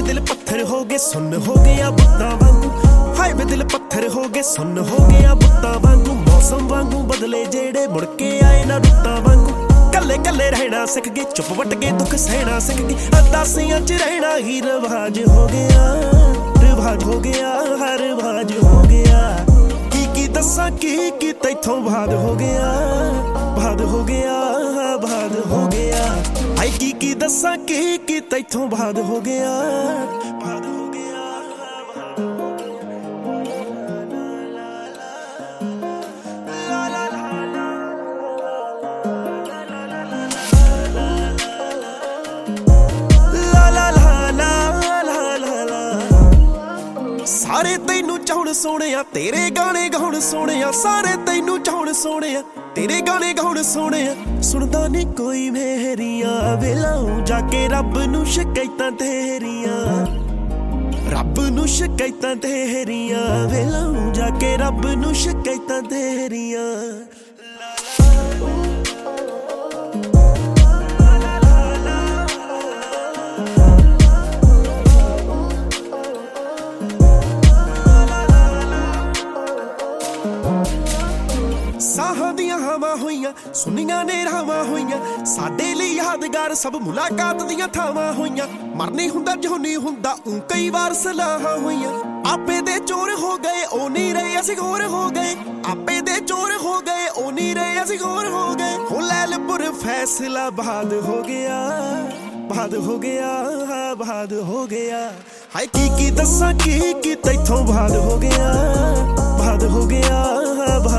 दिल पत्थर हो गए सुन हो गया बुत्तां वांगू, हाय वे दिल पत्थर हो गए सुन हो गया बुत्तां वांगू। मौसम वांगू बदले जेड़े मुड़ के आए ना रुत्तां वांगू, कल्ले कल्ले रहना सिख गए चुप वट के दुख सहना सिख गए। अरदासियां च रहना ही रिवाज हो गया, रिवाज हो गया, हर रिवाज हो गया। की दस्सां की तैथों भाद हो गया, भाद हो गया, भाद हो गया। आई की दस्सां की तैथों भाद हो गया, भाद हो गया। सारे तैनू चाहण सोहणिया तेरे गाने गाउण सोहणिया, सारे तैनू चाहण सोहणिया तेरे गाने गाउण सोहणिया। सुनदा नी कोई मेरियां वेलाऊं जाके रब नू शिकायतां तेरियां, रब नू शिकायतां तेरियां वेलाऊं जाके रब नू शिकायतां तेरियां। ਸਾਹਾਂ ਦੀਆਂ ਹਵਾ ਹੋਈਆਂ ਸੁਨੀਆਂ ਨੇ ਰਾਵਾਂ ਹੋਈਆਂ, ਸਾਡੇ ਲਈ ਯਾਦਗਾਰ ਸਭ ਮੁਲਾਕਾਤ ਦੀਆਂ ਥਾਵਾਂ ਹੋਈਆਂ। ਮਰਨੀ ਹੁੰਦਾ ਜੋ ਨਹੀਂ ਹੁੰਦਾ ਊਂ ਕਈ ਵਾਰ ਸਲਾਹਾਂ ਹੋਈਆਂ। ਆਪੇ ਦੇ ਚੋਰ ਹੋ ਗਏ ਉਹ ਨਹੀਂ ਰਹੇ ਅਸੀਂ ਹੋਰ ਹੋ ਗਏ, ਆਪੇ ਦੇ ਚੋਰ ਹੋ ਗਏ ਉਹ ਨਹੀਂ ਰਹੇ ਅਸੀਂ ਹੋਰ ਹੋ ਗਏ। ਹੋ ਲੈਲਪੁਰ ਫੈਸਲਾ ਬਾਦ ਹੋ ਗਿਆ, ਬਾਦ ਹੋ ਗਿਆ, ਬਾਦ ਹੋ ਗਿਆ। ਹਾਏ ਕੀ ਦੱਸਾਂ ਕੀ ਤੈਥੋਂ ਬਾਦ ਹੋ ਗਿਆ, ਬਾਦ ਹੋ ਗਿਆ।